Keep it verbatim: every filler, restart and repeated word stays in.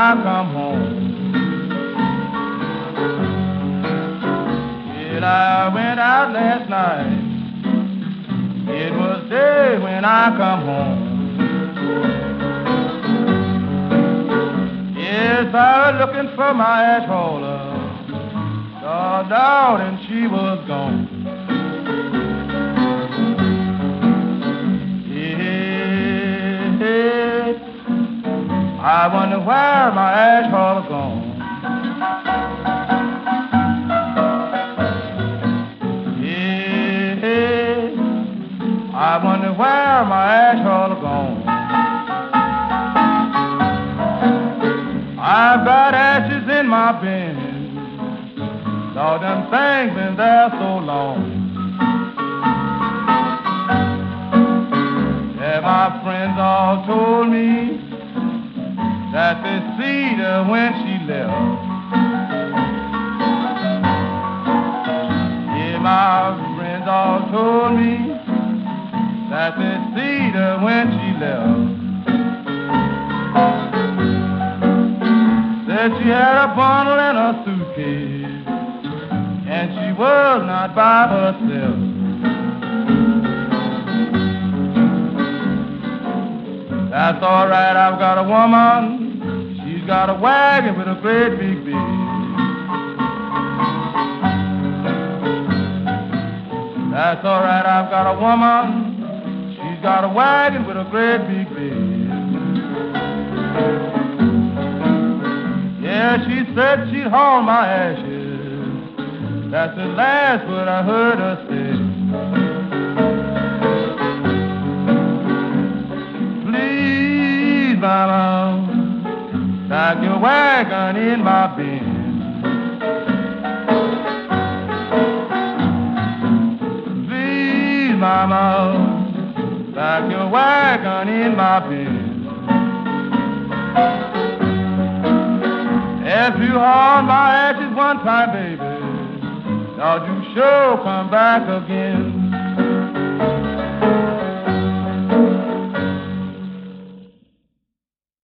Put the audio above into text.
I come home. Well, I went out last night. It was day when I come home. Yes, I was looking for my ash hauler. Saw down and she was gone. I wonder where my ash hauler gone. Yeah, I wonder where my ash hauler gone. I've got ashes in my bin. All them things been there so long. Yeah, my friends all told me that they see her when she left. Yeah, my friends all told me that they see her when she left. Said she had a bundle and a suitcase, and she was not by herself. That's all right, I've got a woman. She's got a wagon with a great big bed. That's all right, I've got a woman. She's got a wagon with a great big bed. Yeah, she said she'd haul my ashes. That's the last word I heard her say. Please, mama, pack your wagon in my bin. Please, mama, pack your wagon in my bin. If you haul my ashes one time, baby, now you sure come back again.